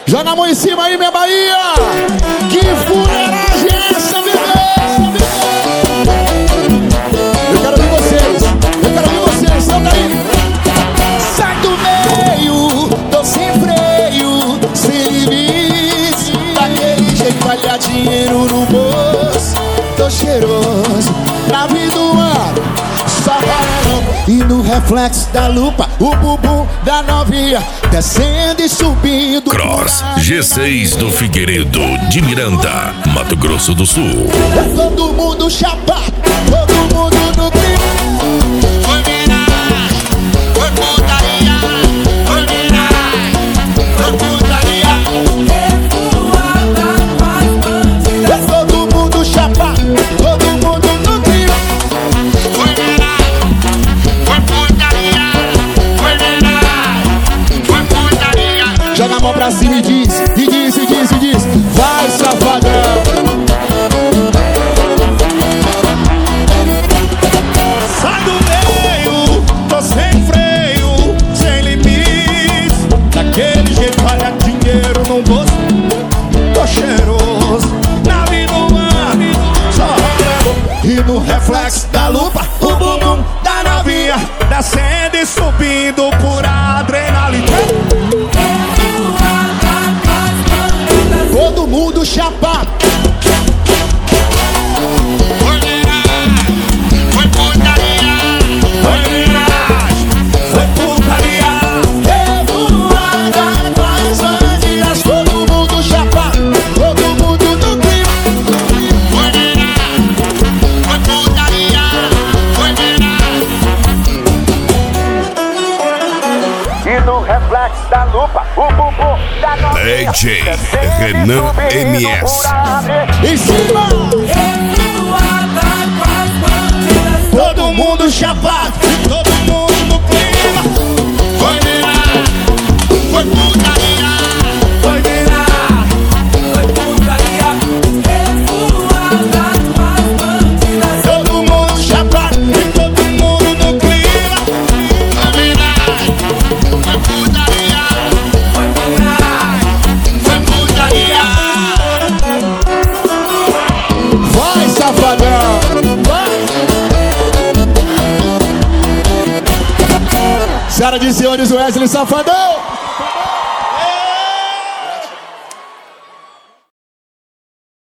Joga a mão em cima aí, minha Bahia. Que fuleiragem é essa, bebê? Eu quero ver vocês. Solta aí. Sai do meio, tô sem freio, sem limites. Daquele jeito, olha dinheiro no bolso. Tô cheiroso, na vida do ano, só valendo. E no reflexo da lupa, o bumbum da novinha descendo e subindo. Cross G6 do Figueiredo de Miranda, Mato Grosso do Sul. É todo mundo chapado, todo mundo no clima. Foi miragem, foi putaria. Foi miragem, foi putaria. É todo mundo chapado, todo mundo no clima. Foi miragem, foi putaria. Foi miragem, foi putaria. Joga a mão pra cima e diz, vai, safadão. Sai do meio, tô sem freio, sem limites. Daquele jeito, olha dinheiro no bolso. Tô cheiroso, na vida humana, só rolando. E no reflexo da lupa, O bumbum da novinha descendo e subindo por adrenalina. todo mundo chapado. Foi miragem, foi putaria. Foi miragem, foi putaria. Revoada das bandidas, todo mundo chapado, todo mundo no clima. Foi miragem, foi putaria. Foi miragem. E no reflexo da lupa, o bumbum da novinha DJ Renan MS. Em cima, Todo mundo chapado, todo mundo no clima. Foi miragem, foi putaria. Foi miragem, foi putaria. Todo mundo chapado e todo mundo no clima. Foi miragem, foi putaria. Foi miragem, foi putaria. vai, safadão. Vai. Senhora de senhores, Wesley Safadão.